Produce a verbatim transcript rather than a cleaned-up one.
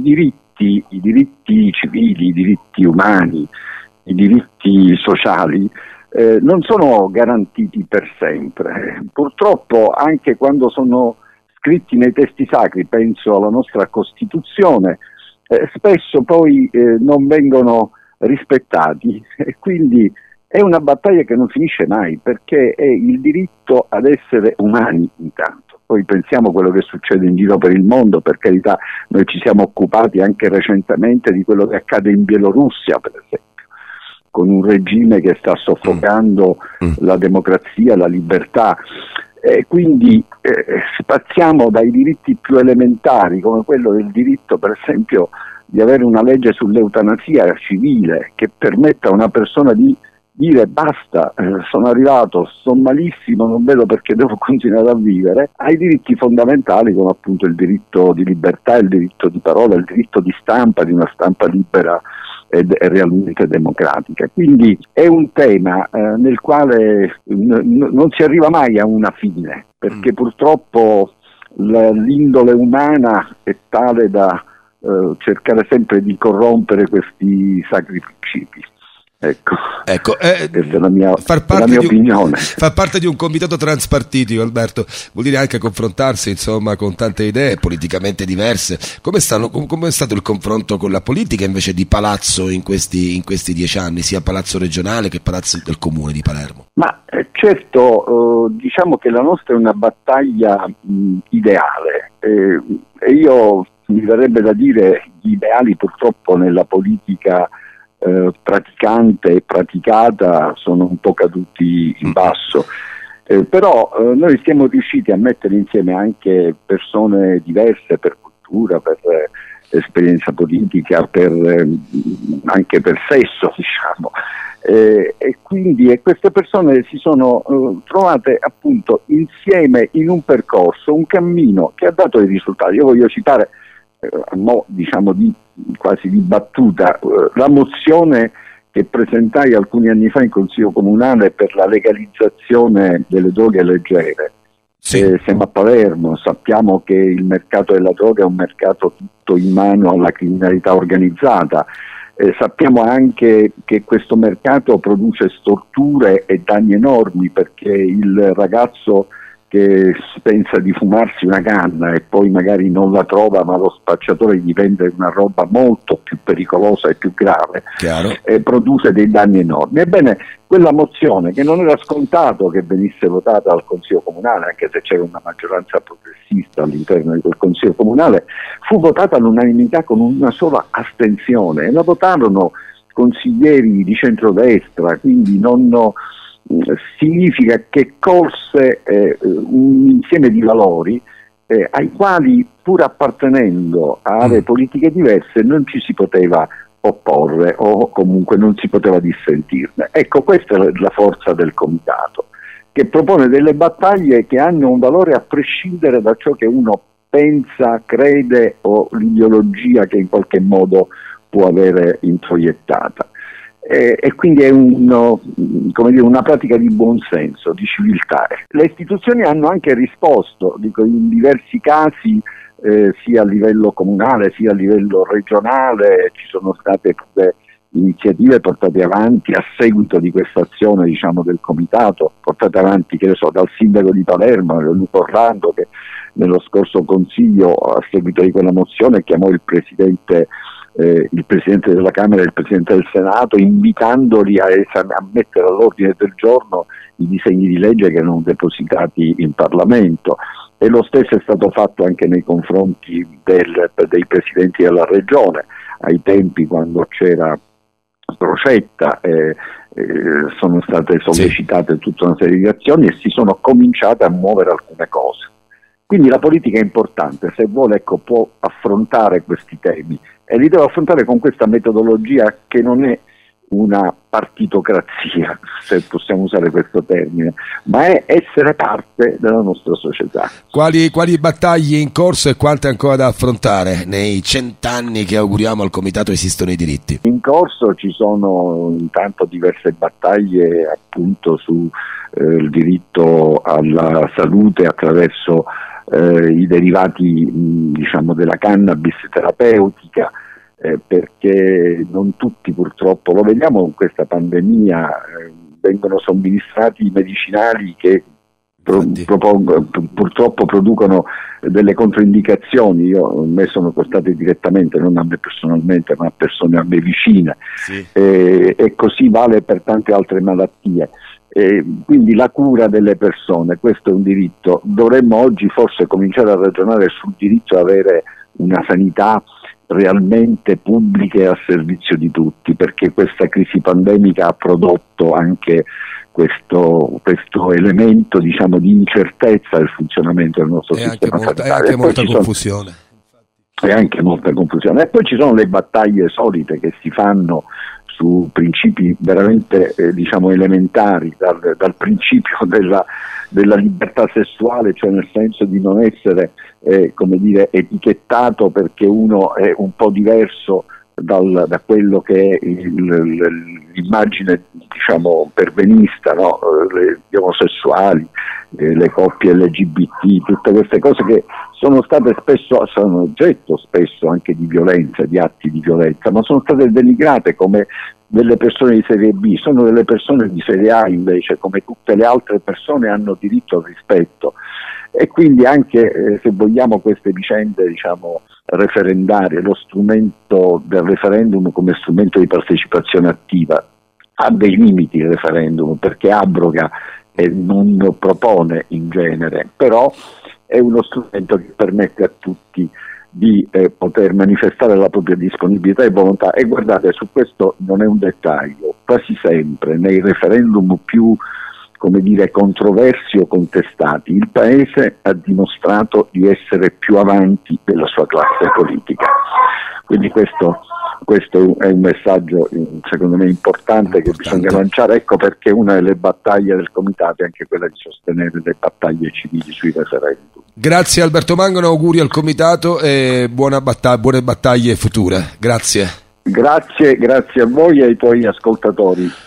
diritti, i diritti civili, i diritti umani, i diritti sociali eh, non sono garantiti per sempre. Purtroppo anche quando sono scritti nei testi sacri, penso alla nostra Costituzione, eh, spesso poi eh, non vengono rispettati e quindi è una battaglia che non finisce mai, perché è il diritto ad essere umani intanto. Poi pensiamo a quello che succede in giro per il mondo, per carità, noi ci siamo occupati anche recentemente di quello che accade in Bielorussia, per esempio, con un regime che sta soffocando mm. la democrazia, la libertà. E quindi eh, spaziamo dai diritti più elementari, come quello del diritto, per esempio, di avere una legge sull'eutanasia civile che permetta a una persona di dire basta, eh, sono arrivato, sto malissimo, non vedo perché devo continuare a vivere, ai diritti fondamentali come appunto il diritto di libertà, il diritto di parola, il diritto di stampa, di una stampa libera ed è realmente democratica. Quindi è un tema eh, nel quale n- n- non si arriva mai a una fine, perché mm. purtroppo l- l'indole umana è tale da eh, cercare sempre di corrompere questi sacri principi. Ecco, ecco eh, questa è la mia, far parte la mia di un, opinione. Far parte di un comitato transpartitico, Alberto, vuol dire anche confrontarsi, insomma, con tante idee politicamente diverse. Come stanno, come è stato il confronto con la politica invece di palazzo in questi, in questi dieci anni, sia palazzo regionale che palazzo del comune di Palermo? Ma eh, certo, eh, diciamo che la nostra è una battaglia mh, ideale eh, e io mi verrebbe da dire gli ideali purtroppo nella politica Eh, praticante e praticata sono un po' caduti in basso, eh, però eh, noi siamo riusciti a mettere insieme anche persone diverse per cultura, per eh, esperienza politica, per, eh, anche per sesso, diciamo, eh, e quindi e queste persone si sono eh, trovate appunto insieme in un percorso, un cammino che ha dato dei risultati. Io voglio citare eh, mo, diciamo di quasi di battuta, la mozione che presentai alcuni anni fa in Consiglio Comunale per la legalizzazione delle droghe leggere. Sì. Eh, siamo a Palermo, sappiamo che il mercato della droga è un mercato tutto in mano alla criminalità organizzata, eh, sappiamo anche che questo mercato produce storture e danni enormi, perché il ragazzo che pensa di fumarsi una canna e poi magari non la trova, ma lo spacciatore gli vende una roba molto più pericolosa e più grave, e produce dei danni enormi. Ebbene, quella mozione, che non era scontato che venisse votata dal Consiglio Comunale, anche se c'era una maggioranza progressista all'interno di quel Consiglio Comunale, fu votata all'unanimità con una sola astensione, e la votarono consiglieri di centrodestra, quindi non... significa che colse eh, un insieme di valori eh, ai quali, pur appartenendo a aree politiche diverse, non ci si poteva opporre o comunque non si poteva dissentirne. Ecco, questa è la forza del comitato, che propone delle battaglie che hanno un valore a prescindere da ciò che uno pensa, crede o l'ideologia che in qualche modo può avere introiettata. Eh, e quindi è uno, come dire, una pratica di buonsenso, di civiltà. Le istituzioni hanno anche risposto, dico, in diversi casi, eh, sia a livello comunale sia a livello regionale, ci sono state pure iniziative portate avanti a seguito di questa azione, diciamo, del comitato, portate avanti, che ne so, dal sindaco di Palermo, Lupo Orlando, che nello scorso consiglio, a seguito di quella mozione, chiamò il presidente Eh, il Presidente della Camera e il Presidente del Senato, invitandoli a, esam- a mettere all'ordine del giorno i disegni di legge che erano depositati in Parlamento, e lo stesso è stato fatto anche nei confronti del, dei Presidenti della Regione. Ai tempi, quando c'era Crocetta, eh, eh, sono state sollecitate tutta una serie di azioni e si sono cominciate a muovere alcune cose. Quindi la politica è importante, se vuole, ecco, può affrontare questi temi, e li deve affrontare con questa metodologia che non è una partitocrazia, se possiamo usare questo termine, ma è essere parte della nostra società. Quali, quali battaglie in corso e quante ancora da affrontare nei cent'anni che auguriamo al Comitato esistono i diritti? In corso ci sono intanto diverse battaglie appunto sul eh, diritto alla salute attraverso eh, i derivati mh, diciamo della cannabis terapeutica, eh, perché non tutti purtroppo, lo vediamo con questa pandemia, eh, vengono somministrati medicinali che pro, propongo, purtroppo producono delle controindicazioni. Io, a me sono costate direttamente, non a me personalmente, ma a persone a me vicine, sì. eh, e così vale per tante altre malattie. Eh, quindi la cura delle persone, questo è un diritto. Dovremmo oggi forse cominciare a ragionare sul diritto ad avere una sanità realmente pubblica e a servizio di tutti, perché questa crisi pandemica ha prodotto anche questo, questo elemento, diciamo, di incertezza del funzionamento del nostro e sistema anche molta, sanitario. E anche molta confusione. Sono, e anche molta confusione. E poi ci sono le battaglie solite che si fanno su principi veramente eh, diciamo elementari, dal, dal principio della, della libertà sessuale, cioè nel senso di non essere eh, come dire, etichettato perché uno è un po' diverso dal, da quello che è il, l'immagine diciamo perbenista, no? Le, gli omosessuali, eh, le coppie L G B T, tutte queste cose che sono state spesso, sono oggetto spesso anche di violenza, di atti di violenza, ma sono state denigrate come delle persone di serie B. Sono delle persone di serie A invece, come tutte le altre persone, hanno diritto al rispetto. E quindi anche eh, se vogliamo queste vicende diciamo referendarie, lo strumento del referendum come strumento di partecipazione attiva ha dei limiti il referendum, perché abroga e non propone in genere, però è uno strumento che permette a tutti di eh, poter manifestare la propria disponibilità e volontà. E guardate, su questo non è un dettaglio, quasi sempre nei referendum più, come dire, controversi o contestati, il Paese ha dimostrato di essere più avanti della sua classe politica. Quindi questo, questo è un messaggio secondo me importante, importante che bisogna lanciare. Ecco perché una delle battaglie del Comitato è anche quella di sostenere le battaglie civili sui referendum. Grazie Alberto Mangano, auguri al Comitato e buona battag- buone battaglie future. Grazie. Grazie, grazie a voi e ai tuoi ascoltatori.